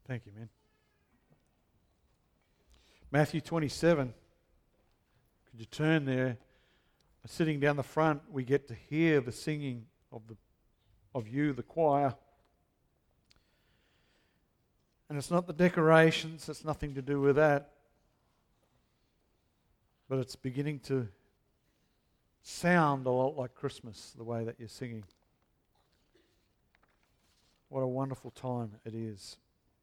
Thank you, man. Matthew 27. Could you turn there? Sitting down the front, we get to hear the singing of you, the choir. And it's not the decorations, it's nothing to do with that. But it's beginning to sound a lot like Christmas, the way that you're singing. What a wonderful time it is.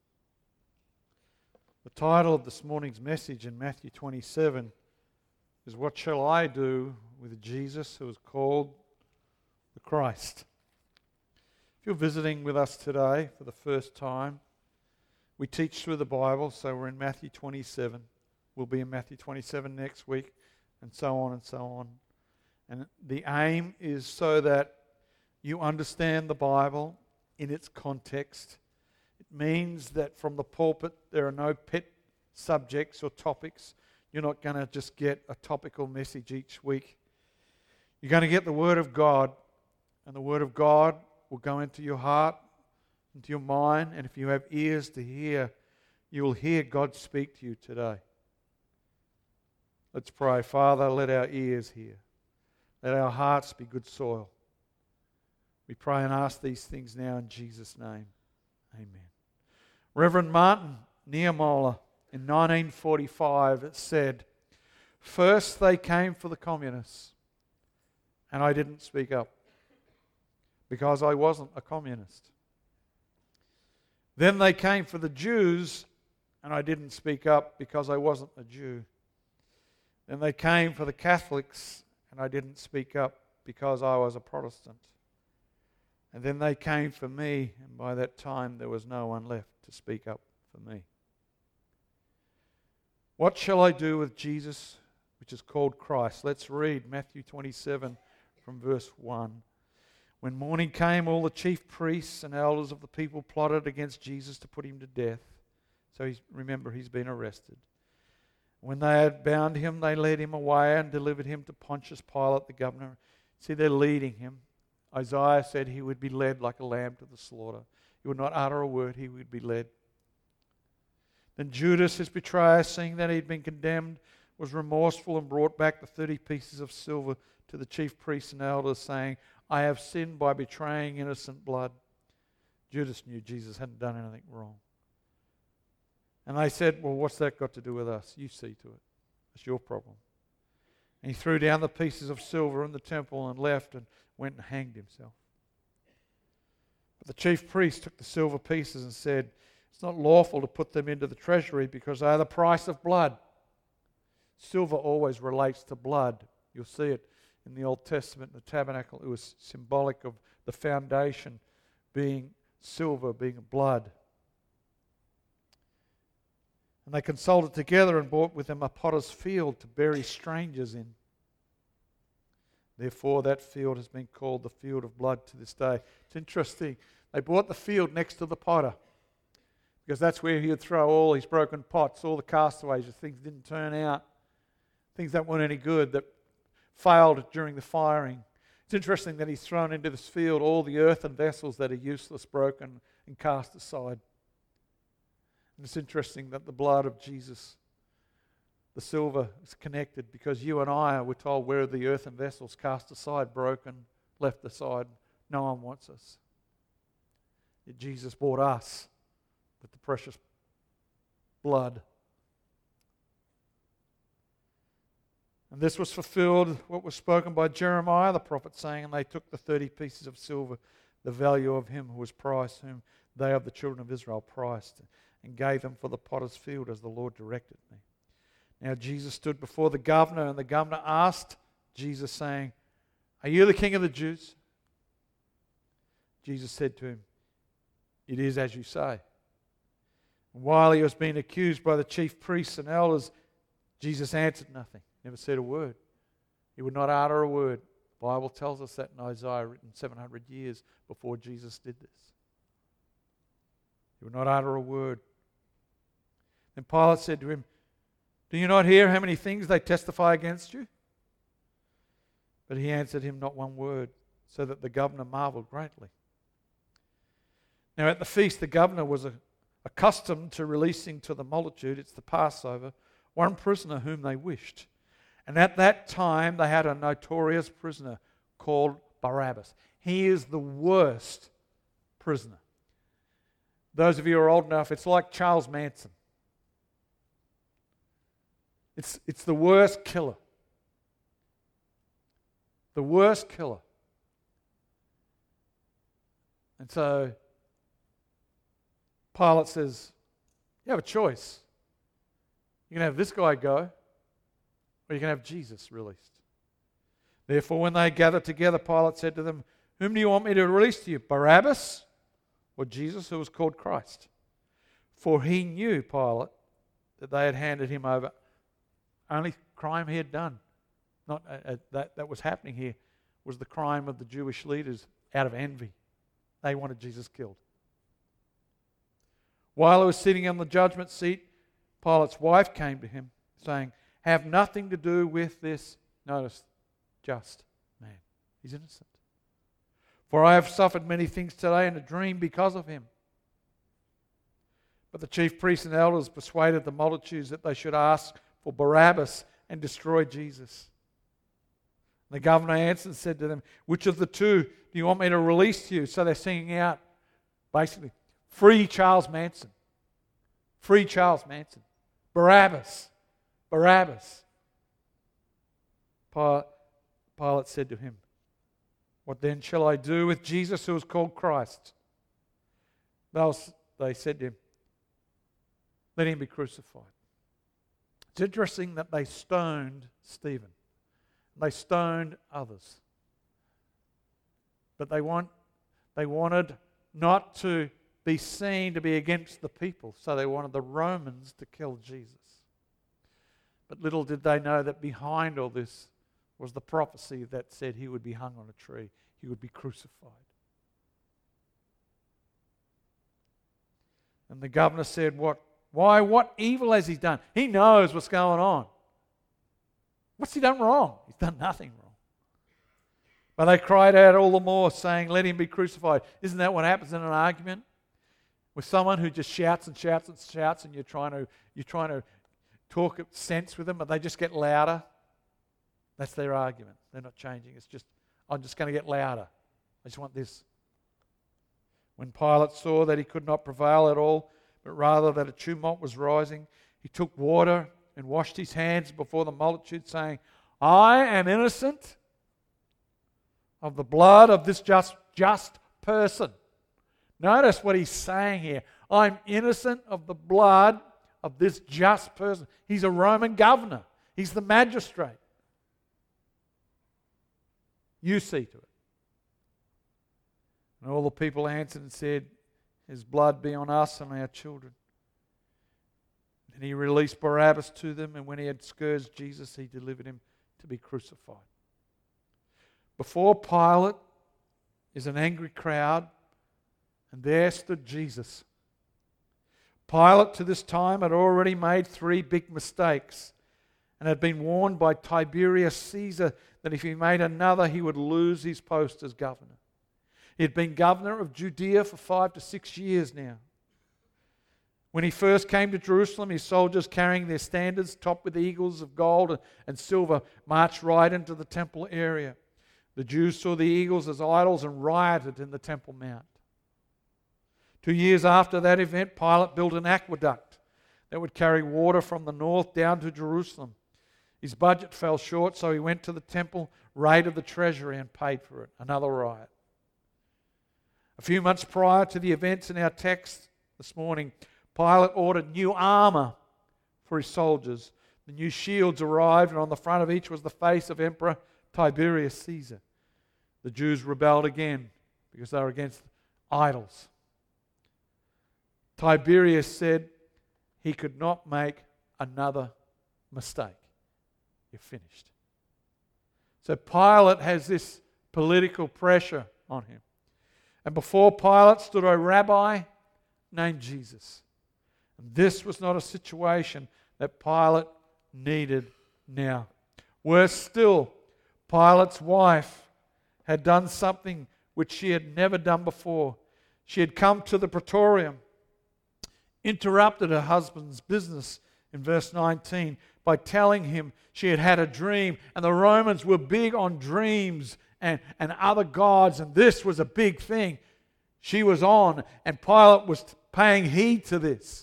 The title of this morning's message in Matthew 27 is What Shall I Do with Jesus who is called the Christ? If you're visiting with us today for the first time, we teach through the Bible, so we're in Matthew 27. We'll be in Matthew 27 next week, and so on and so on. And the aim is so that you understand the Bible in its context. It means that from the pulpit there are no pet subjects or topics. You're not going to just get a topical message each week. You're going to get the Word of God, and the Word of God will go into your heart, into your mind, and if you have ears to hear, you will hear God speak to you today. Let's pray. Father, let our ears hear. Let our hearts be good soil. We pray and ask these things now in Jesus' name. Amen. Reverend Martin Niemöller in 1945 said, "First they came for the communists, and I didn't speak up because I wasn't a communist. Then they came for the Jews, and I didn't speak up because I wasn't a Jew. Then they came for the Catholics, and I didn't speak up because I was a Protestant. And then they came for me, and by that time there was no one left to speak up for me. What shall I do with Jesus, which is called Christ?" Let's read Matthew 27 from verse 1. "When morning came, all the chief priests and elders of the people plotted against Jesus to put him to death." So remember, he's been arrested. "When they had bound him, they led him away and delivered him to Pontius Pilate, the governor." See, they're leading him. Isaiah said he would be led like a lamb to the slaughter. He would not utter a word, he would be led. Then Judas, his betrayer, seeing that he had been condemned, was remorseful and brought back the 30 pieces of silver to the chief priests and elders, saying, "I have sinned by betraying innocent blood." Judas knew Jesus hadn't done anything wrong. And they said, "Well, what's that got to do with us? You see to it. It's your problem." And he threw down the pieces of silver in the temple and left and went and hanged himself. But the chief priests took the silver pieces and said, "It's not lawful to put them into the treasury because they are the price of blood." Silver always relates to blood. You'll see it in the Old Testament, in the tabernacle. It was symbolic of the foundation being silver, being blood. And they consulted together and bought with them a potter's field to bury strangers in. Therefore, that field has been called the field of blood to this day. It's interesting. They bought the field next to the potter because that's where he would throw all his broken pots, all the castaways, the things that didn't turn out, things that weren't any good, that failed during the firing. It's interesting that he's thrown into this field all the earthen vessels that are useless, broken, and cast aside. And it's interesting that the blood of Jesus, the silver, is connected because you and I, we're told, where are the earthen vessels cast aside, broken, left aside. No one wants us. Yet Jesus bought us with the precious blood. And this was fulfilled, what was spoken by Jeremiah the prophet, saying, "And they took the 30 pieces of silver, the value of him who was priced, whom they of the children of Israel priced, and gave them for the potter's field as the Lord directed me." Now Jesus stood before the governor, and the governor asked Jesus, saying, "Are you the king of the Jews?" Jesus said to him, "It is as you say." And while he was being accused by the chief priests and elders, Jesus answered nothing, never said a word. He would not utter a word. The Bible tells us that in Isaiah, written 700 years before Jesus did this. He would not utter a word. Then Pilate said to him, "Do you not hear how many things they testify against you?" But he answered him not one word, so that the governor marveled greatly. Now at the feast, the governor was a accustomed to releasing to the multitude, it's the Passover, one prisoner whom they wished. And at that time they had a notorious prisoner called Barabbas. He is the worst prisoner. Those of you who are old enough, it's like Charles Manson. It's the worst killer. The worst killer. And so Pilate says, you have a choice. You can have this guy go, or you can have Jesus released. Therefore, when they gathered together, Pilate said to them, whom do you want me to release to you, Barabbas or Jesus, who was called Christ? For he knew, Pilate, that they had handed him over. Only crime he had done, not that was happening here, was the crime of the Jewish leaders out of envy. They wanted Jesus killed. While he was sitting on the judgment seat, Pilate's wife came to him, saying, have nothing to do with this, notice, just man. He's innocent. For I have suffered many things today in a dream because of him. But the chief priests and elders persuaded the multitudes that they should ask for Barabbas and destroy Jesus. And the governor answered and said to them, which of the two do you want me to release to you? So they're singing out, basically, free Charles Manson. Free Charles Manson. Barabbas. Barabbas. Pilate said to him, what then shall I do with Jesus who is called Christ? They said to him, let him be crucified. It's interesting that they stoned Stephen. They stoned others. But they wanted not to be seen to be against the people, so they wanted the Romans to kill Jesus. But little did they know that behind all this was the prophecy that said he would be hung on a tree, he would be crucified. And the governor said, why, what evil has he done? He knows what's going on. What's he done wrong? He's done nothing wrong. But they cried out all the more, saying, let him be crucified. Isn't that what happens in an argument? With someone who just shouts and shouts and shouts, and you're trying to talk sense with them, but they just get louder. That's their argument. They're not changing. It's just, I'm just going to get louder. I just want this. When Pilate saw that he could not prevail at all, but rather that a tumult was rising, he took water and washed his hands before the multitude, saying, I am innocent of the blood of this just person. Notice what he's saying here. I'm innocent of the blood of this just person. He's a Roman governor. He's the magistrate. You see to it. And all the people answered and said, his blood be on us and our children. And he released Barabbas to them, and when he had scourged Jesus, he delivered him to be crucified. Before Pilate is an angry crowd, and there stood Jesus. Pilate to this time had already made 3 big mistakes and had been warned by Tiberius Caesar that if he made another, he would lose his post as governor. He had been governor of Judea for 5 to 6 years now. When he first came to Jerusalem, his soldiers carrying their standards topped with eagles of gold and silver marched right into the temple area. The Jews saw the eagles as idols and rioted in the Temple Mount. 2 years after that event, Pilate built an aqueduct that would carry water from the north down to Jerusalem. His budget fell short, so he went to the temple, raided the treasury, and paid for it. Another riot. A few months prior to the events in our text this morning, Pilate ordered new armor for his soldiers. The new shields arrived, and on the front of each was the face of Emperor Tiberius Caesar. The Jews rebelled again because they were against idols. Tiberius said he could not make another mistake. You're finished. So Pilate has this political pressure on him. And before Pilate stood a rabbi named Jesus. And this was not a situation that Pilate needed now. Worse still, Pilate's wife had done something which she had never done before. She had come to the praetorium interrupted her husband's business in verse 19 by telling him she had had a dream, and the Romans were big on dreams and other gods, and this was a big thing she was on, and Pilate was paying heed to this.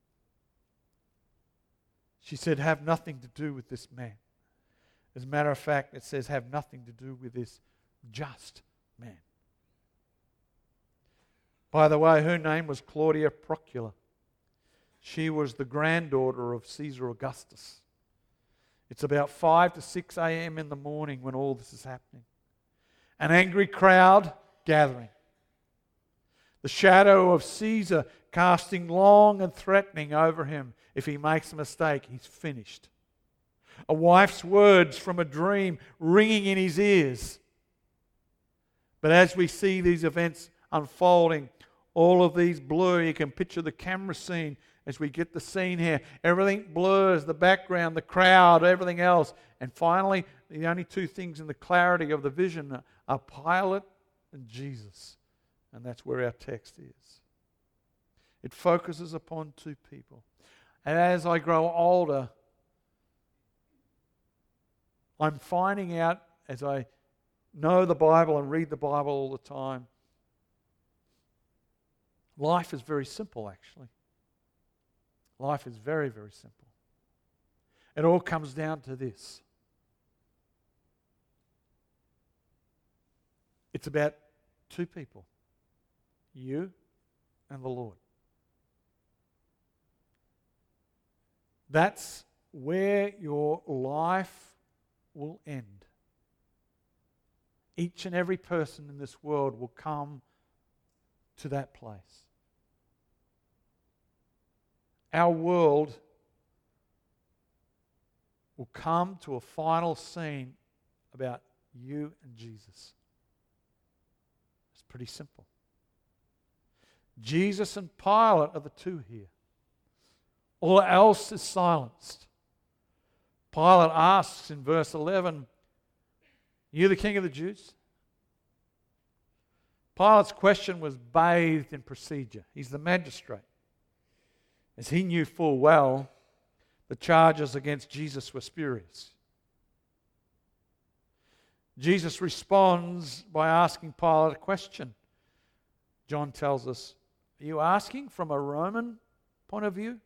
She said, have nothing to do with this man. As a matter of fact, it says, have nothing to do with this just man. By the way, her name was Claudia Procula. She was the granddaughter of Caesar Augustus. It's about 5 to 6 a.m. in the morning when all this is happening. An angry crowd gathering. The shadow of Caesar casting long and threatening over him. If he makes a mistake, he's finished. A wife's words from a dream ringing in his ears. But as we see these events unfolding, all of these blur. You can picture the camera scene as we get the scene here. Everything blurs, the background, the crowd, everything else. And finally, the only two things in the clarity of the vision are Pilate and Jesus. And that's where our text is. It focuses upon two people. And as I grow older, I'm finding out, as I know the Bible and read the Bible all the time, life is very simple, actually. Life is very, very simple. It all comes down to this. It's about two people, you and the Lord. That's where your life will end. Each and every person in this world will come to that place. Our world will come to a final scene about you and Jesus. It's pretty simple. Jesus and Pilate are the two here. All else is silenced. Pilate asks in verse 11, "You the king of the Jews?" Pilate's question was bathed in procedure. He's the magistrate. As he knew full well, the charges against Jesus were spurious. Jesus responds by asking Pilate a question. John tells us, are you asking from a Roman point of view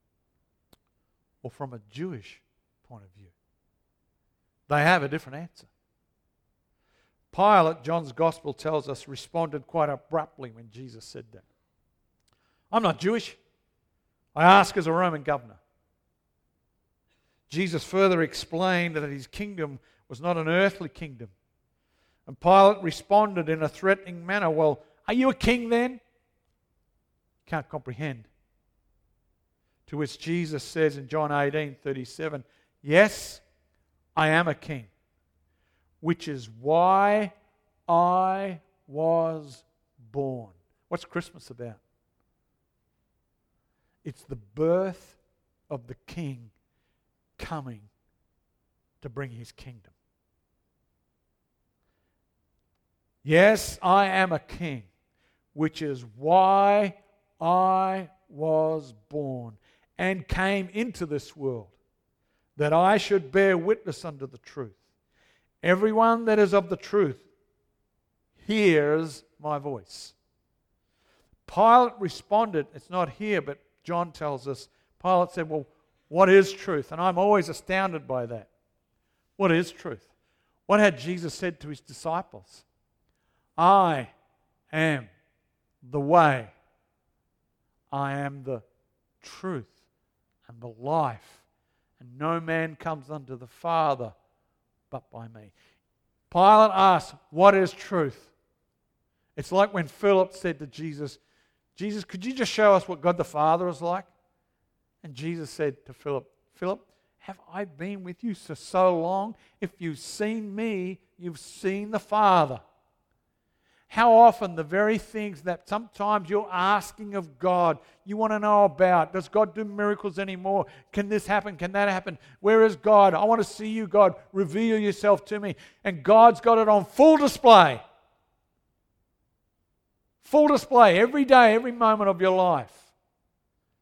or from a Jewish point of view? They have a different answer. Pilate, John's Gospel tells us, responded quite abruptly when Jesus said that. I'm not Jewish. I ask as a Roman governor. Jesus further explained that his kingdom was not an earthly kingdom. And Pilate responded in a threatening manner, well, are you a king then? Can't comprehend. To which Jesus says in John 18:37, yes, I am a king, which is why I was born. What's Christmas about? It's the birth of the king coming to bring his kingdom. Yes, I am a king, which is why I was born and came into this world, that I should bear witness unto the truth. Everyone that is of the truth hears my voice. Pilate responded, it's not here, but John tells us, Pilate said, well, what is truth? And I'm always astounded by that. What is truth? What had Jesus said to his disciples? I am the way. I am the truth and the life. And no man comes unto the Father but by me. Pilate asked, what is truth? It's like when Philip said to Jesus, Jesus, could you just show us what God the Father is like? And Jesus said to Philip, Philip, have I been with you for so long? If you've seen me, you've seen the Father. How often the very things that sometimes you're asking of God, you want to know about. Does God do miracles anymore? Can this happen? Can that happen? Where is God? I want to see you, God. Reveal yourself to me. And God's got it on full display. Full display every day, every moment of your life.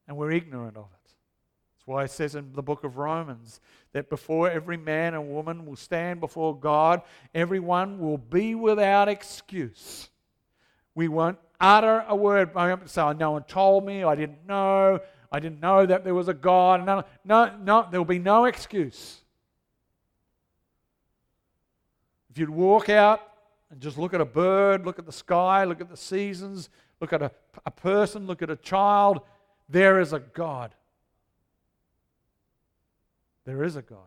and we're ignorant of it. That's why it says in the book of Romans that before every man and woman will stand before God, everyone will be without excuse. We won't utter a word. I won't say, no one told me, I didn't know that there was a God. No, there will be no excuse. If you'd walk out and just look at a bird, look at the sky, look at the seasons, look at a person, look at a child, there is a God. There is a God.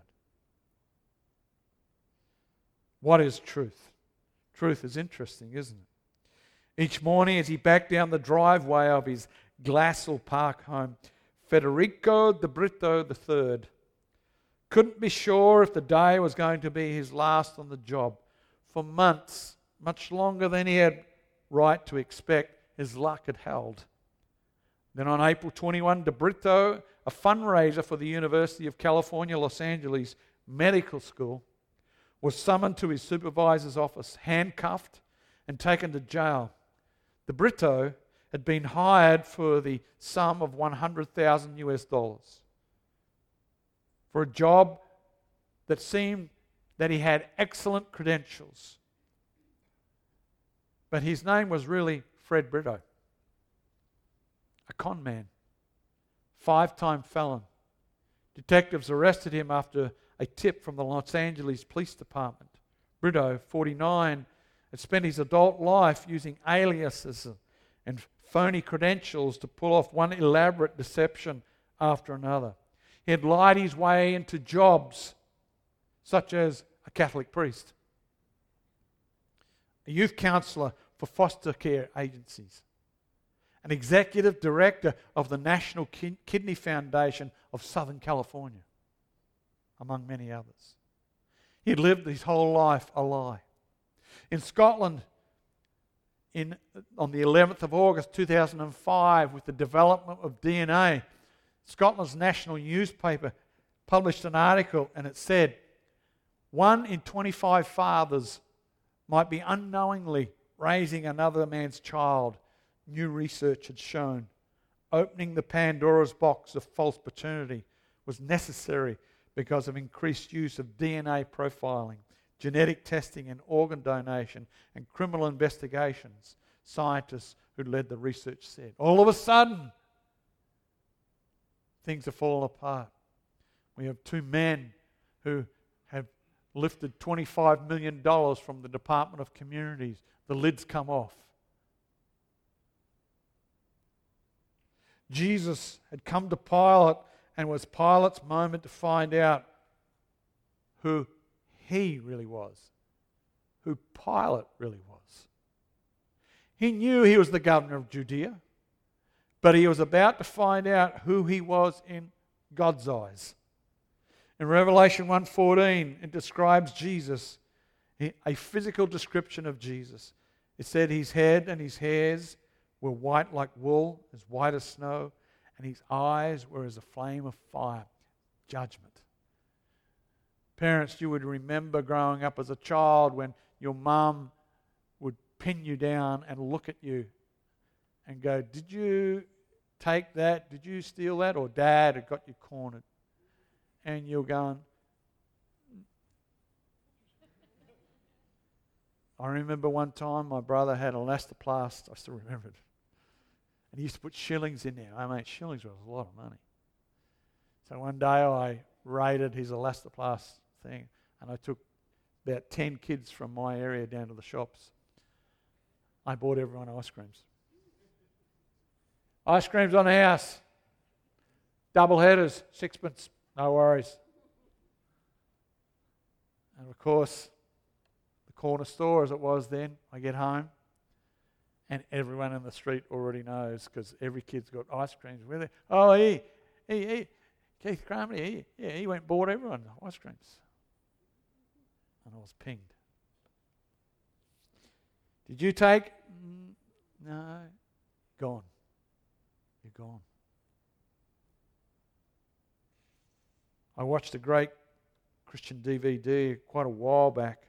What is truth? Truth is interesting, isn't it? Each morning as he backed down the driveway of his Glassell Park home, Federico de Brito III couldn't be sure if the day was going to be his last on the job. For months, much longer than he had right to expect, his luck had held. Then on April 21, de Brito, a fundraiser for the University of California, Los Angeles Medical School, was summoned to his supervisor's office, handcuffed and taken to jail. De Brito had been hired for the sum of $100,000 for a job that seemed that he had excellent credentials. But his name was really Fred Brito, a con man, 5-time felon. Detectives arrested him after a tip from the Los Angeles Police Department. Brito, 49, had spent his adult life using aliases and phony credentials to pull off one elaborate deception after another. He had lied his way into jobs such as a Catholic priest, a youth counsellor for foster care agencies, an executive director of the National Kidney Foundation of Southern California, among many others. He had lived his whole life a lie. In Scotland, on the 11th of August 2005, with the development of DNA, Scotland's national newspaper published an article, and it said, 1 in 25 fathers might be unknowingly raising another man's child, new research had shown. Opening the Pandora's box of false paternity was necessary because of increased use of DNA profiling, genetic testing and organ donation, and criminal investigations, scientists who led the research said. All of a sudden, things have fallen apart. We have two men who have lifted $25 million from the Department of Communities. The lid's come off. Jesus had come to Pilate, and it was Pilate's moment to find out who he really was, who Pilate really was. He knew he was the governor of Judea, but he was about to find out who he was in God's eyes. In Revelation 1:14, it describes Jesus, a physical description of Jesus. It said his head and his hairs were white like wool, as white as snow, and his eyes were as a flame of fire. Judgment. Parents, you would remember growing up as a child when your mum would pin you down and look at you and go, "Did you take that? Did you steal that?" Or Dad had got you cornered. And you're going, I remember one time my brother had elastoplast. I still remember it. And he used to put shillings in there. I mean, shillings was a lot of money. So one day I raided his elastoplast thing, and I took about 10 kids from my area down to the shops. I bought everyone ice creams. Ice creams on the house. Double headers, sixpence. No worries. And of course, the corner store as it was then, I get home and everyone in the street already knows because every kid's got ice creams with it. Oh, he Keith Kramer, he went and bought everyone ice creams. And I was pinged. Did you take? No. Gone. You're gone. I watched a great Christian DVD quite a while back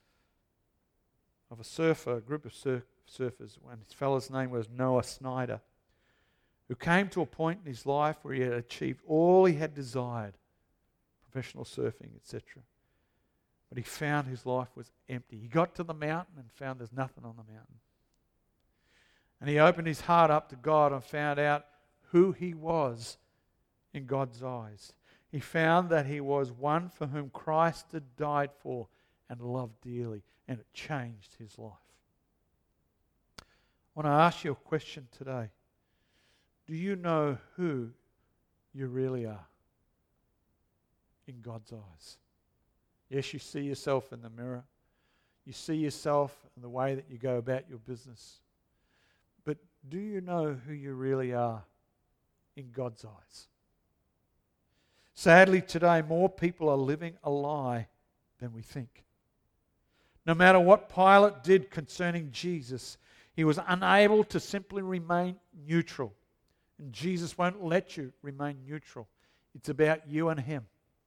of a group of surfers, and his fellow's name was Noah Snyder, who came to a point in his life where he had achieved all he had desired, professional surfing, etc. But he found his life was empty. He got to the mountain and found there's nothing on the mountain. And he opened his heart up to God and found out who he was in God's eyes. He found that he was one for whom Christ had died for and loved dearly, and it changed his life. I want to ask you a question today. Do you know who you really are in God's eyes? Yes, you see yourself in the mirror. You see yourself in the way that you go about your business. But do you know who you really are in God's eyes? Sadly, today, more people are living a lie than we think. No matter what Pilate did concerning Jesus, he was unable to simply remain neutral. And Jesus won't let you remain neutral. It's about you and him.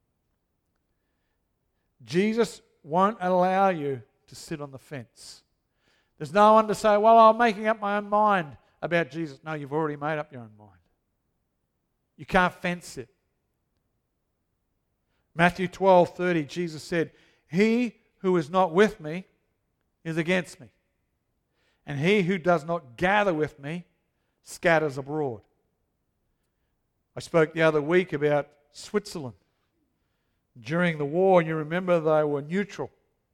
Jesus won't allow you to sit on the fence. There's no one to say, well, I'm making up my own mind about Jesus. No, you've already made up your own mind. You can't fence it. Matthew 12:30, Jesus said, "He who is not with me is against me, and he who does not gather with me scatters abroad." I spoke the other week about Switzerland. During the war, you remember they were neutral.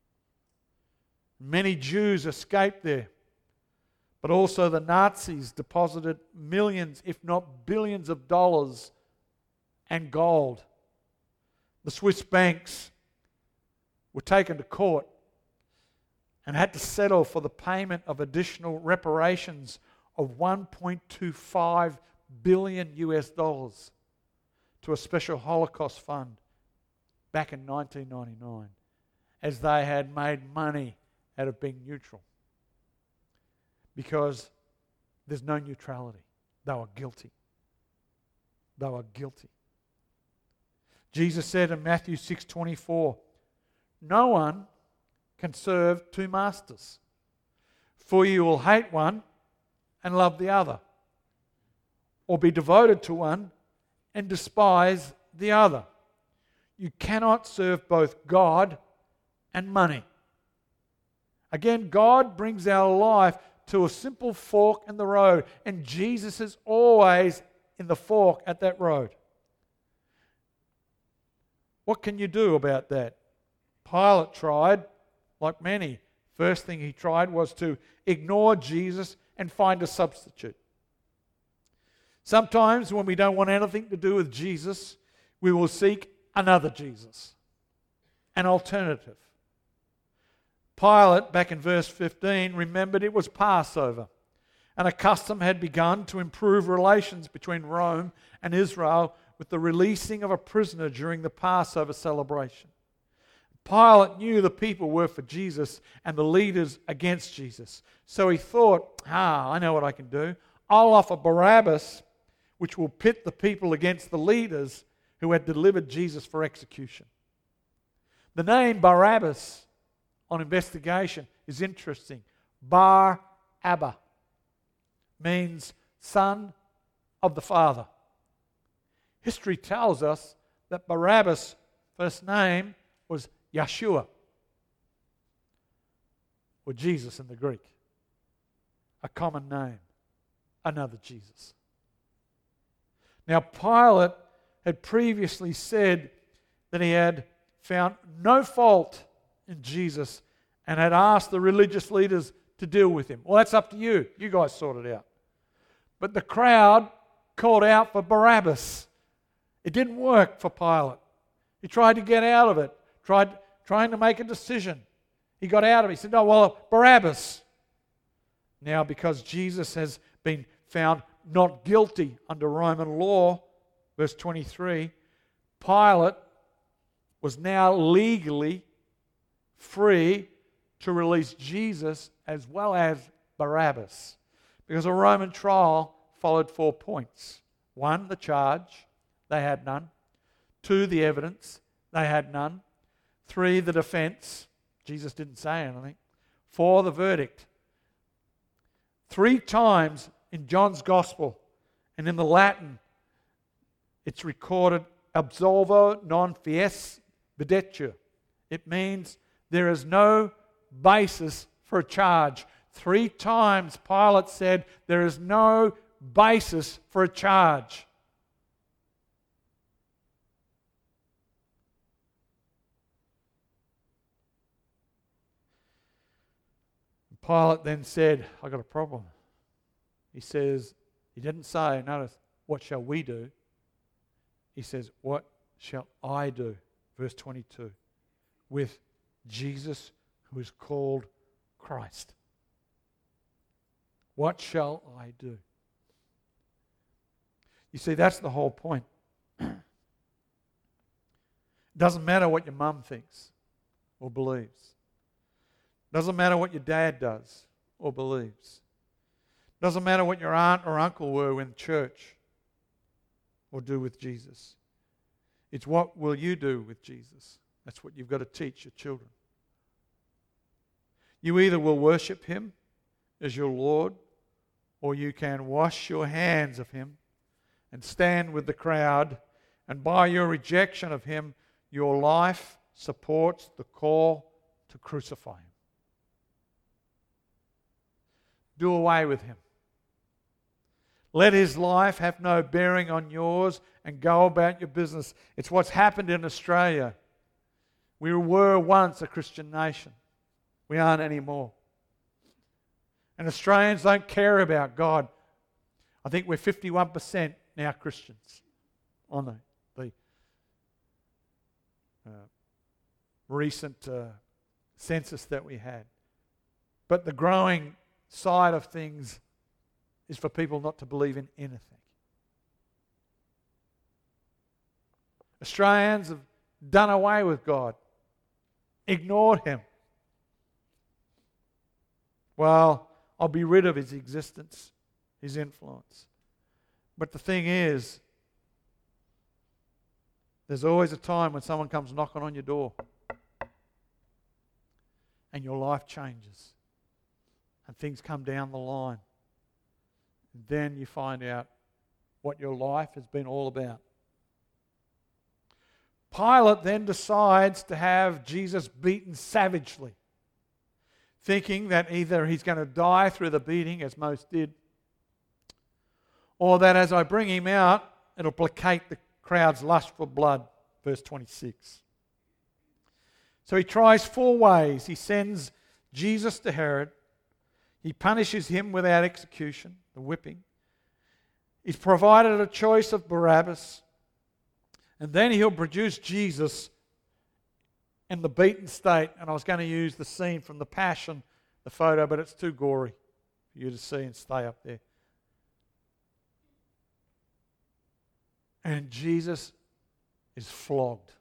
Many Jews escaped there, but also the Nazis deposited millions, if not billions of dollars and gold. The Swiss banks were taken to court and had to settle for the payment of additional reparations of $1.25 billion to a special Holocaust fund back in 1999, as they had made money out of being neutral. Because there's no neutrality. They were guilty. They were guilty. Jesus said in Matthew 6:24, "No one can serve two masters, for you will hate one and love the other, or be devoted to one and despise the other. You cannot serve both God and money." Again, God brings our life to a simple fork in the road, and Jesus is always in the fork at that road. What can you do about that? Pilate tried, like many. First thing he tried was to ignore Jesus and find a substitute. Sometimes when we don't want anything to do with Jesus, we will seek another Jesus, an alternative. Pilate, back in verse 15, remembered it was Passover, and a custom had begun to improve relations between Rome and Israel with the releasing of a prisoner during the Passover celebration. Pilate knew the people were for Jesus and the leaders against Jesus. So he thought, I know what I can do. I'll offer Barabbas, which will pit the people against the leaders who had delivered Jesus for execution. The name Barabbas, on investigation, is interesting. Bar Abba means son of the father. History tells us that Barabbas' first name was Yeshua, or Jesus in the Greek. A common name, another Jesus. Now, Pilate had previously said that he had found no fault in Jesus and had asked the religious leaders to deal with him. Well, that's up to you. You guys sort it out. But the crowd called out for Barabbas. It didn't work for Pilate. He tried to get out of it, trying to make a decision. He got out of it. He said, no, well, Barabbas. Now, because Jesus has been found not guilty under Roman law, verse 23, Pilate was now legally free to release Jesus as well as Barabbas, because a Roman trial followed 4 points. 1, the charge. They had none. 2, the evidence. They had none. 3, the defense. Jesus didn't say anything. 4, the verdict. 3 times in John's Gospel And in the Latin, it's recorded absolvo non fies videtur. It means there is no basis for a charge. 3 times Pilate said there is no basis for a charge. Pilate then said, "I've got a problem." He says, he didn't say, notice, "What shall we do?" He says, "What shall I do?" Verse 22. With Jesus, who is called Christ. What shall I do? You see, that's the whole point. It doesn't matter what your mum thinks or believes. Doesn't matter what your dad does or believes. Doesn't matter what your aunt or uncle were in church or do with Jesus. It's what will you do with Jesus. That's what you've got to teach your children. You either will worship Him as your Lord, or you can wash your hands of Him and stand with the crowd, and by your rejection of Him, your life supports the call to crucify Him. Do away with Him. Let His life have no bearing on yours and go about your business. It's what's happened in Australia. We were once a Christian nation. We aren't anymore. And Australians don't care about God. I think we're 51% now Christians on the recent census that we had. But the growing side of things is for people not to believe in anything. Australians have done away with God, ignored Him. Well, I'll be rid of His existence, His influence. But the thing is, there's always a time when someone comes knocking on your door and your life changes and things come down the line. And then you find out what your life has been all about. Pilate then decides to have Jesus beaten savagely, thinking that either he's going to die through the beating, as most did, or that as I bring him out, it'll placate the crowd's lust for blood. Verse 26. So he tries 4 ways. He sends Jesus to Herod. He punishes him without execution, the whipping. He's provided a choice of Barabbas. And then he'll produce Jesus in the beaten state. And I was going to use the scene from the Passion, the photo, but it's too gory for you to see and stay up there. And Jesus is flogged.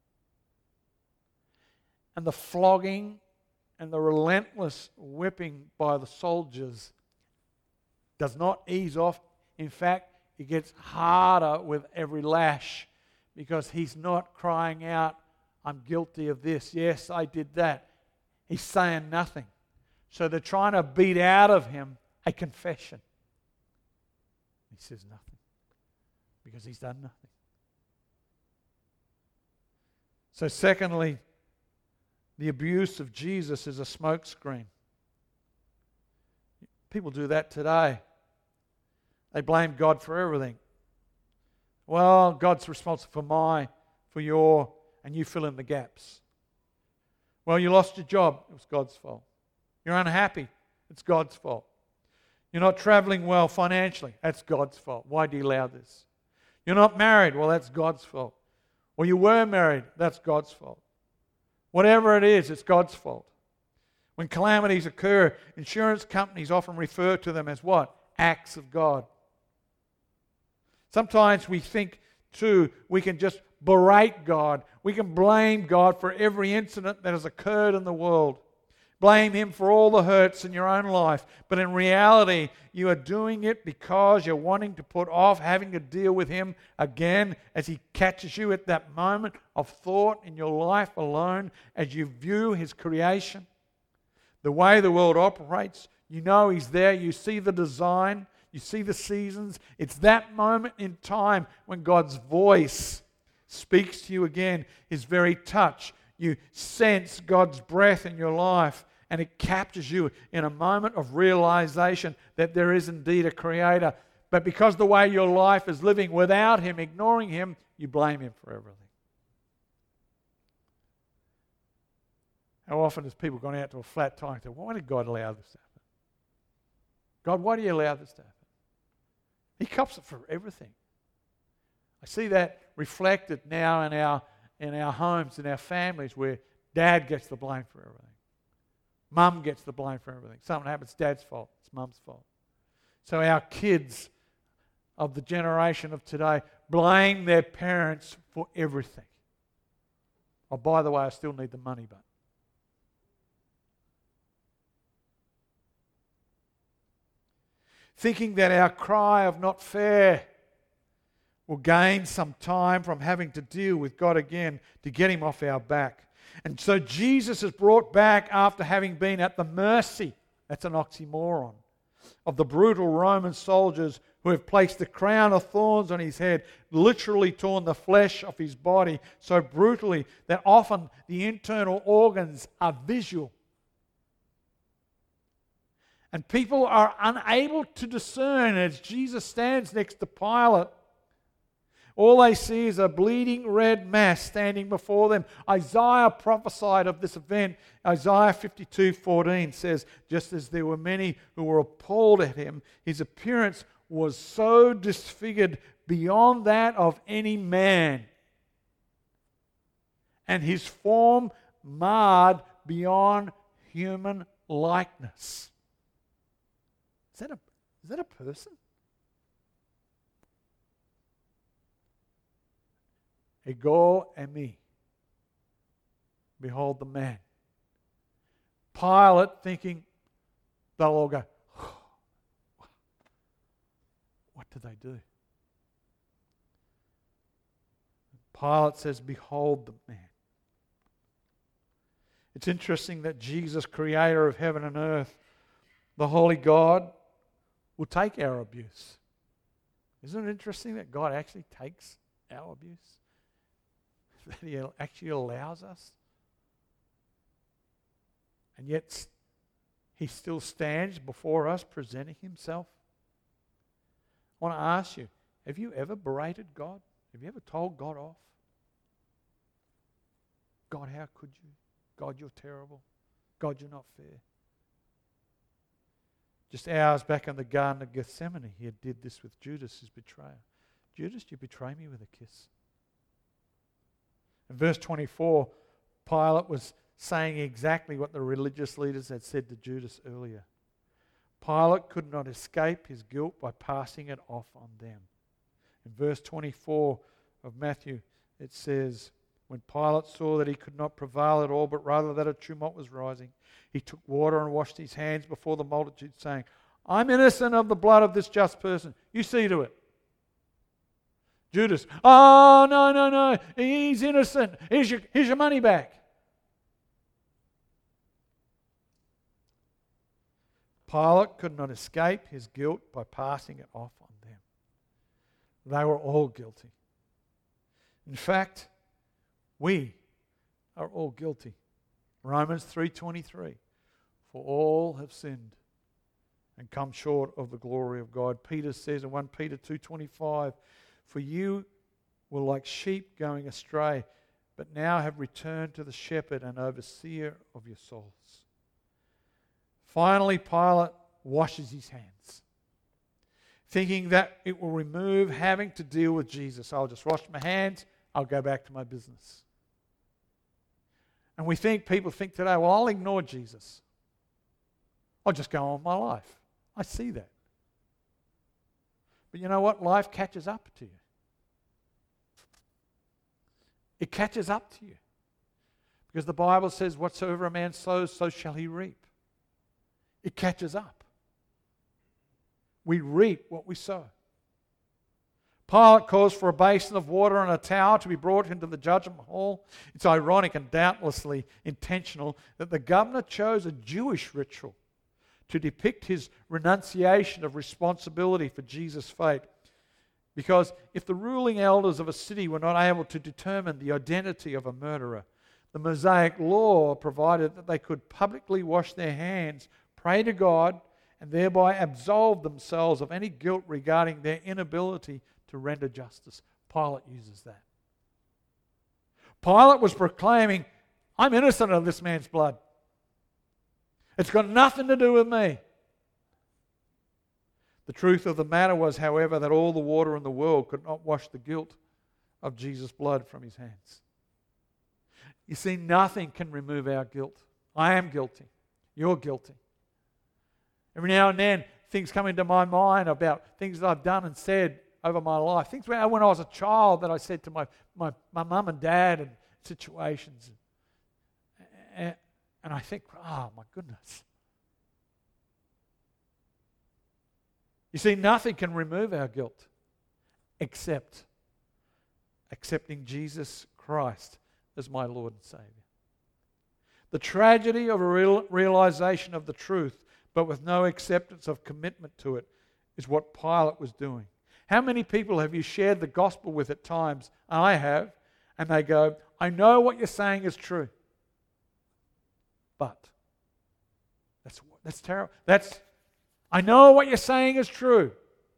And the flogging and the relentless whipping by the soldiers does not ease off. In fact, it gets harder with every lash, because he's not crying out, "I'm guilty of this. Yes, I did that." He's saying nothing. So they're trying to beat out of him a confession. He says nothing because he's done nothing. So secondly, the abuse of Jesus is a smokescreen. People do that today. They blame God for everything. Well, God's responsible for your, and you fill in the gaps. Well, you lost your job. It was God's fault. You're unhappy. It's God's fault. You're not traveling well financially. That's God's fault. Why do you allow this? You're not married. Well, that's God's fault. Or you were married. That's God's fault. Whatever it is, it's God's fault. When calamities occur, insurance companies often refer to them as what? Acts of God. Sometimes we think, too, we can just berate God. We can blame God for every incident that has occurred in the world. Blame Him for all the hurts in your own life. But in reality, you are doing it because you're wanting to put off having to deal with Him again as He catches you at that moment of thought in your life alone as you view His creation. The way the world operates, you know He's there. You see the design. You see the seasons? It's that moment in time when God's voice speaks to you again, His very touch. You sense God's breath in your life, and it captures you in a moment of realization that there is indeed a Creator. But because the way your life is living without Him, ignoring Him, you blame Him for everything. How often has people gone out to a flat tire and said, why did God allow this to happen? God, why do you allow this to happen? He cops it for everything. I see that reflected now in our homes, in our families, where dad gets the blame for everything. Mum gets the blame for everything. Something happens, dad's fault, it's mum's fault. So our kids of the generation of today blame their parents for everything. Oh, by the way, I still need the money, but. Thinking that our cry of not fair will gain some time from having to deal with God again to get Him off our back. And so Jesus is brought back after having been at the mercy, that's an oxymoron, of the brutal Roman soldiers who have placed the crown of thorns on His head, literally torn the flesh off His body so brutally that often the internal organs are visual. And people are unable to discern as Jesus stands next to Pilate. All they see is a bleeding red mass standing before them. Isaiah prophesied of this event. Isaiah 52:14 says, just as there were many who were appalled at Him, His appearance was so disfigured beyond that of any man, and His form marred beyond human likeness. Is that a person? Ego eimi. Behold the man. Pilate thinking, they'll all go, oh, what did they do? Pilate says, behold the man. It's interesting that Jesus, creator of heaven and earth, the holy God, will take our abuse. Isn't it interesting that God actually takes our abuse? That He actually allows us? And yet He still stands before us presenting Himself. I want to ask you, have you ever berated God? Have you ever told God off? God, how could you? God, you're terrible. God, you're not fair. Just hours back in the Garden of Gethsemane, He did this with Judas, His betrayer. Judas, you betray me with a kiss. In verse 24, Pilate was saying exactly what the religious leaders had said to Judas earlier. Pilate could not escape his guilt by passing it off on them. In verse 24 of Matthew, it says, when Pilate saw that he could not prevail at all, but rather that a tumult was rising, he took water and washed his hands before the multitude, saying, I'm innocent of the blood of this just person. You see to it. Judas, oh, no, he's innocent. Here's your money back. Pilate could not escape his guilt by passing it off on them. They were all guilty. In fact, we are all guilty. Romans 3:23, for all have sinned and come short of the glory of God. Peter says in 1 Peter 2:25, for you were like sheep going astray, but now have returned to the shepherd and overseer of your souls. Finally, Pilate washes his hands, thinking that it will remove having to deal with Jesus. I'll just wash my hands, I'll go back to my business. And people think today, well, I'll ignore Jesus. I'll just go on with my life. I see that. But you know what? Life catches up to you. It catches up to you. Because the Bible says, whatsoever a man sows, so shall he reap. It catches up. We reap what we sow. Pilate calls for a basin of water and a towel to be brought into the judgment hall. It's ironic and doubtlessly intentional that the governor chose a Jewish ritual to depict his renunciation of responsibility for Jesus' fate. Because if the ruling elders of a city were not able to determine the identity of a murderer, the Mosaic law provided that they could publicly wash their hands, pray to God, and thereby absolve themselves of any guilt regarding their inability to render justice. Pilate uses that. Pilate was proclaiming, I'm innocent of this man's blood. It's got nothing to do with me. The truth of the matter was, however, that all the water in the world could not wash the guilt of Jesus' blood from his hands. You see, nothing can remove our guilt. I am guilty. You're guilty. Every now and then, things come into my mind about things that I've done and said over my life. Things when I was a child that I said to my mum and dad and situations. And I think, oh my goodness. You see, nothing can remove our guilt except accepting Jesus Christ as my Lord and Savior. The tragedy of a realization of the truth, but with no acceptance of commitment to it, is what Pilate was doing. How many people have you shared the gospel with at times? I have. And they go, I know what you're saying is true. But that's terrible. I know what you're saying is true.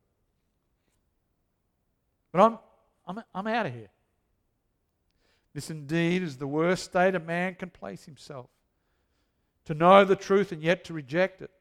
But I'm out of here. This indeed is the worst state a man can place himself. To know the truth and yet to reject it.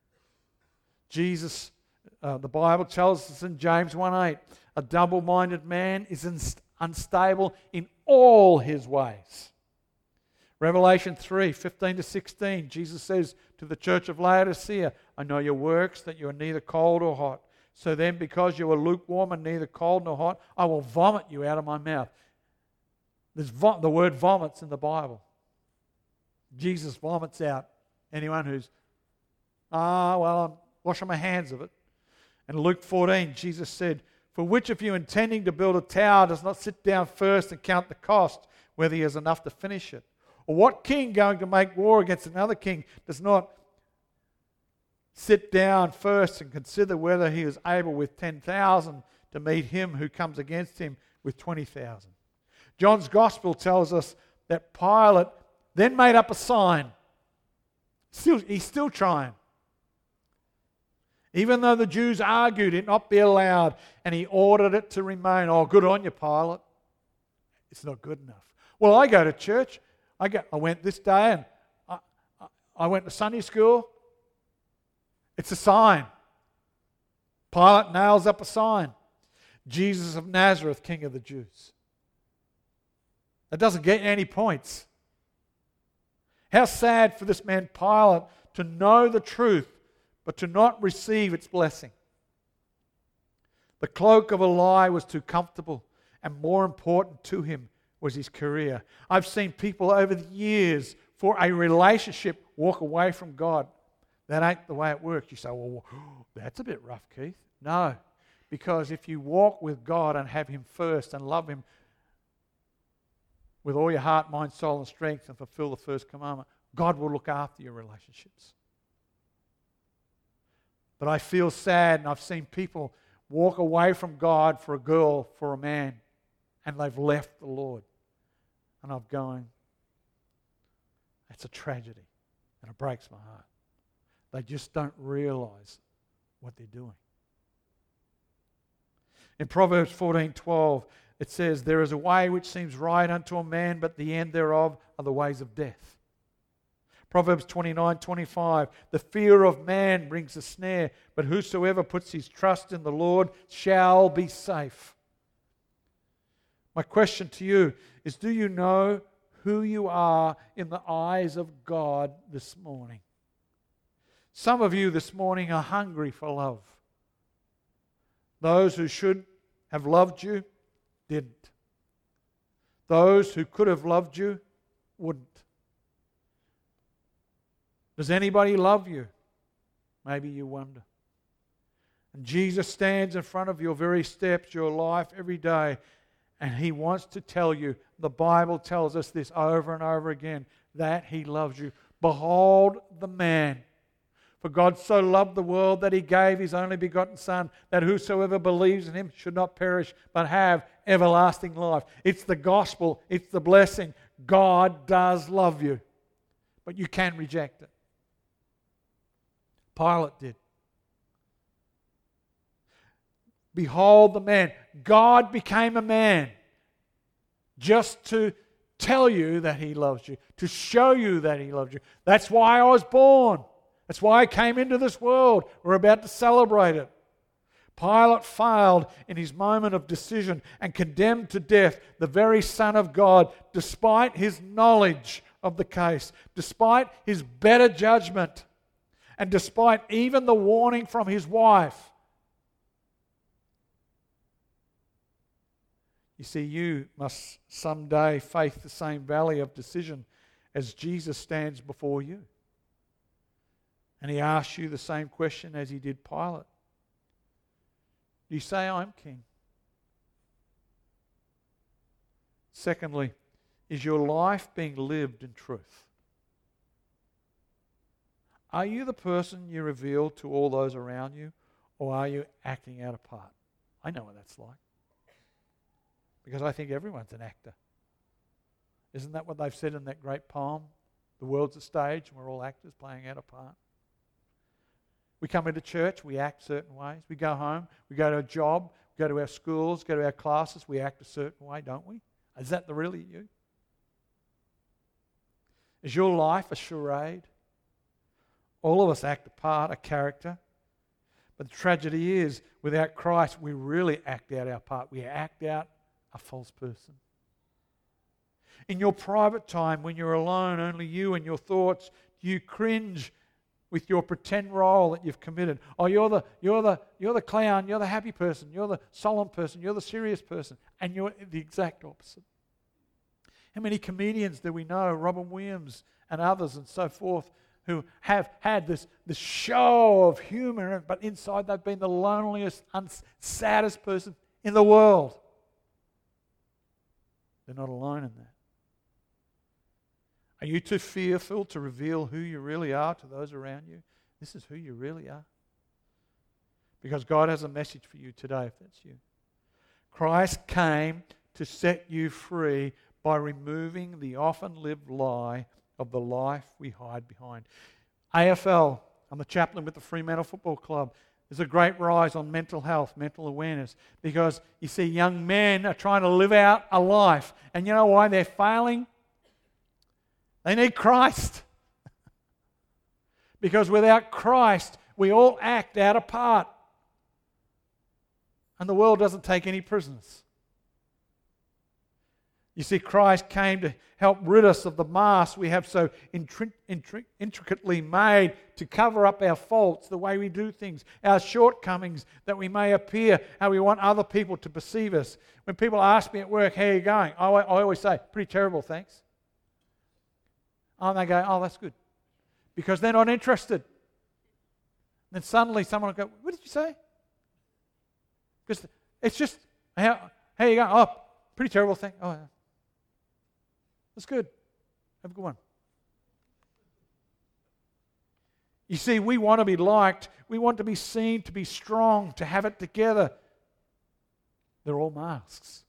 The Bible tells us in James 1:8, a double-minded man is unstable in all his ways. Revelation 3:15-16, Jesus says to the church of Laodicea, I know your works, that you are neither cold or hot. So then, because you are lukewarm and neither cold nor hot, I will vomit you out of my mouth. There's the word vomits in the Bible. Jesus vomits out anyone who's, I'm washing my hands of it. And Luke 14, Jesus said, for which of you intending to build a tower does not sit down first and count the cost, whether he has enough to finish it? Or what king going to make war against another king does not sit down first and consider whether he is able with 10,000 to meet him who comes against him with 20,000? John's Gospel tells us that Pilate then made up a sign. He's still trying. Even though the Jews argued it not be allowed, and he ordered it to remain. Oh, good on you, Pilate. It's not good enough. Well, I go to church. I went this day, and I went to Sunday school. It's a sign. Pilate nails up a sign. Jesus of Nazareth, King of the Jews. That doesn't get you any points. How sad for this man Pilate to know the truth, but to not receive its blessing. The cloak of a lie was too comfortable, and more important to him was his career. I've seen people over the years, for a relationship, walk away from God. That ain't the way it works. You say, well, that's a bit rough, Keith. No, because if you walk with God and have Him first and love Him with all your heart, mind, soul, and strength, and fulfill the first commandment, God will look after your relationships. But I feel sad, and I've seen people walk away from God for a girl, for a man, and they've left the Lord. And I'm going, that's a tragedy, and it breaks my heart. They just don't realize what they're doing. In Proverbs 14:12, it says, there is a way which seems right unto a man, but the end thereof are the ways of death. Proverbs 29:25, the fear of man brings a snare, but whosoever puts his trust in the Lord shall be safe. My question to you is, do you know who you are in the eyes of God this morning? Some of you this morning are hungry for love. Those who should have loved you didn't. Those who could have loved you wouldn't. Does anybody love you? Maybe you wonder. And Jesus stands in front of your very steps, your life, every day, and He wants to tell you, the Bible tells us this over and over again, that He loves you. Behold the man For God so loved the world that he gave his only begotten Son, that whosoever believes in him should not perish, but have everlasting life. It's the gospel. It's the blessing. God does love you, but you can reject it. Pilate did. Behold the man. God became a man just to tell you that he loves you, to show you that he loves you. That's why I was born. That's why I came into this world. We're about to celebrate it. Pilate failed in his moment of decision and condemned to death the very Son of God, despite his knowledge of the case, despite his better judgment, and despite even the warning from his wife. You see, you must someday face the same valley of decision as Jesus stands before you. And he asks you the same question as he did Pilate. Do you say, I'm king? Secondly, is your life being lived in truth? Are you the person you reveal to all those around you, or are you acting out a part? I know what that's like. Because I think everyone's an actor. Isn't that what they've said in that great poem? The world's a stage and we're all actors playing out a part. We come into church, we act certain ways. We go home, we go to a job, we go to our schools, go to our classes, we act a certain way, don't we? Is that the really you? Is your life a charade? All of us act a part, a character. But the tragedy is, without Christ, we really act out our part. We act out a false person. In your private time, when you're alone, only you and your thoughts, you cringe with your pretend role that you've committed. Oh, you're the clown, you're the happy person, you're the solemn person, you're the serious person, and you're the exact opposite. How many comedians do we know, Robin Williams and others and so forth, who have had this show of humour, but inside they've been the loneliest, saddest person in the world. They're not alone in that. Are you too fearful to reveal who you really are to those around you? This is who you really are. Because God has a message for you today, if that's you. Christ came to set you free by removing the often lived lie of the life we hide behind. AFL, I'm the chaplain with the Fremantle Football Club. There's a great rise on mental health, mental awareness, because you see young men are trying to live out a life. And you know why they're failing? They need Christ. Because without Christ, we all act out a part. And the world doesn't take any prisoners. You see, Christ came to help rid us of the mask we have so intricately made to cover up our faults, the way we do things, our shortcomings, that we may appear how we want other people to perceive us. When people ask me at work, how are you going? I always say, pretty terrible, thanks. And they go, oh, that's good. Because they're not interested. Then suddenly someone will go, what did you say? Because it's just, how you going? Oh, pretty terrible thing. Oh, yeah. That's good. Have a good one. You see, we want to be liked. We want to be seen, to be strong, to have it together. They're all masks.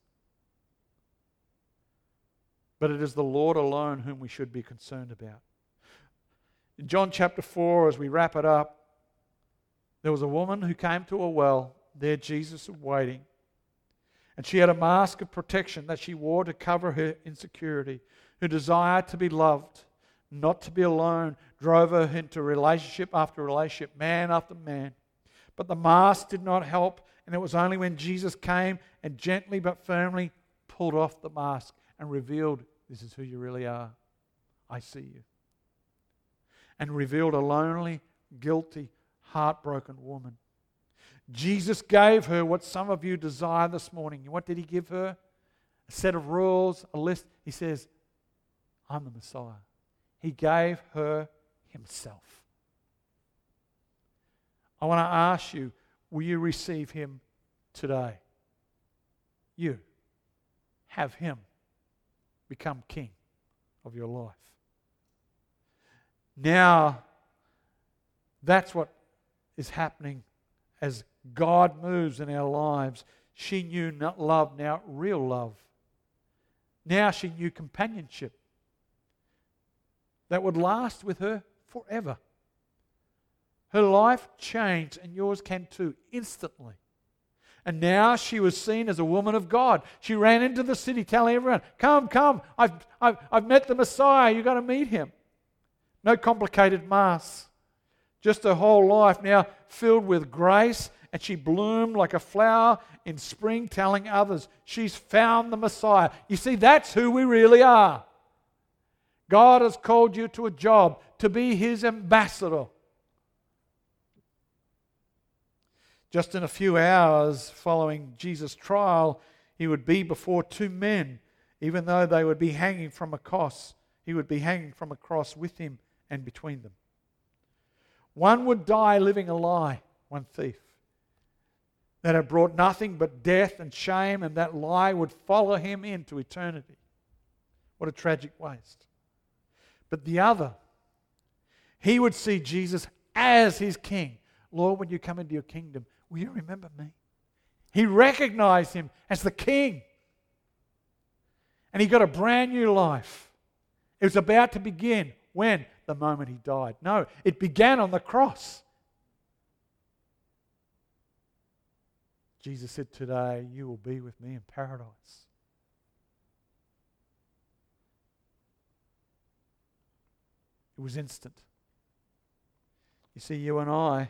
But it is the Lord alone whom we should be concerned about. In John chapter 4, as we wrap it up, there was a woman who came to a well. There Jesus was waiting. And she had a mask of protection that she wore to cover her insecurity. Her desire to be loved, not to be alone, drove her into relationship after relationship, man after man. But the mask did not help, and it was only when Jesus came and gently but firmly pulled off the mask and revealed, this is who you really are. I see you. And revealed a lonely, guilty, heartbroken woman. Jesus gave her what some of you desire this morning. What did he give her? A set of rules, a list. He says, I'm the Messiah. He gave her himself. I want to ask you, will you receive him today? You have him become king of your life. Now That's what is happening as God moves in our lives. She knew not love, now real love. Now she knew companionship that would last with her forever. Her life changed, and yours can too, instantly. And now she was seen as a woman of God. She ran into the city telling everyone, come, I've met the Messiah, you've got to meet him. No complicated mass. Just her whole life now filled with grace, and she bloomed like a flower in spring, telling others she's found the Messiah. You see, that's who we really are. God has called you to a job, to be his ambassador. Just in a few hours following Jesus' trial, he would be before two men, even though they would be hanging from a cross. He would be hanging from a cross with him and between them. One would die living a lie, one thief, that had brought nothing but death and shame, and that lie would follow him into eternity. What a tragic waste. But the other, he would see Jesus as his king. Lord, when you come into your kingdom, will you remember me? He recognized him as the king. And he got a brand new life. It was about to begin. When? The moment he died. No, it began on the cross. Jesus said, today you will be with me in paradise. It was instant. You see, you and I,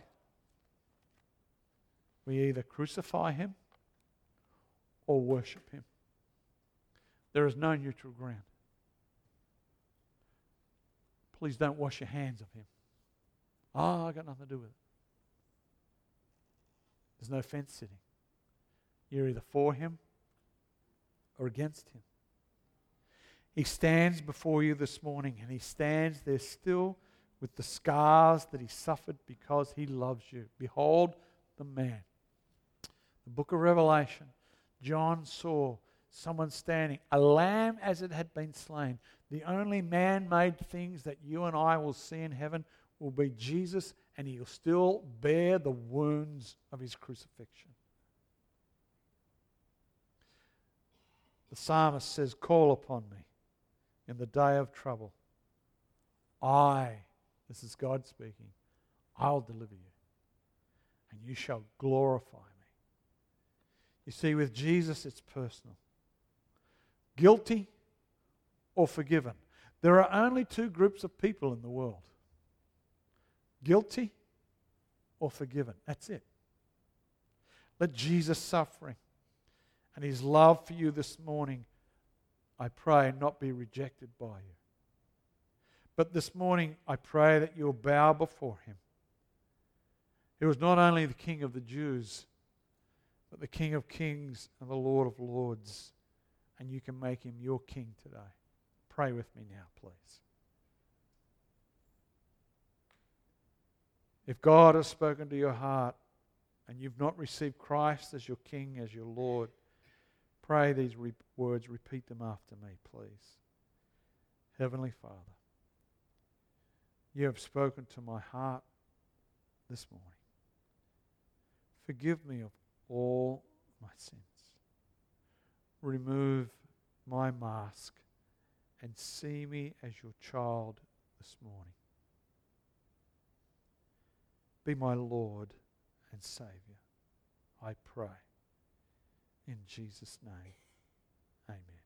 we either crucify him or worship him. There is no neutral ground. Please don't wash your hands of him. Oh, I got nothing to do with it. There's no fence sitting. You're either for him or against him. He stands before you this morning, and he stands there still with the scars that he suffered because he loves you. Behold the man. The book of Revelation, John saw someone standing, a lamb as it had been slain. The only man-made things that you and I will see in heaven will be Jesus, and he'll still bear the wounds of his crucifixion. The psalmist says, call upon me in the day of trouble. This is God speaking, I'll deliver you, and you shall glorify me. You see, with Jesus, it's personal. Guilty or forgiven. There are only two groups of people in the world. Guilty or forgiven. That's it. Let Jesus' suffering and his love for you this morning, I pray, not be rejected by you. But this morning, I pray that you'll bow before him. He was not only the King of the Jews, but the King of Kings and the Lord of Lords. And you can make him your King today. Pray with me now, please. If God has spoken to your heart and you've not received Christ as your King, as your Lord, pray these words, repeat them after me, please. Heavenly Father, you have spoken to my heart this morning. Forgive me of all my sins. Remove my mask and see me as your child this morning. Be my Lord and Saviour, I pray. In Jesus' name, amen.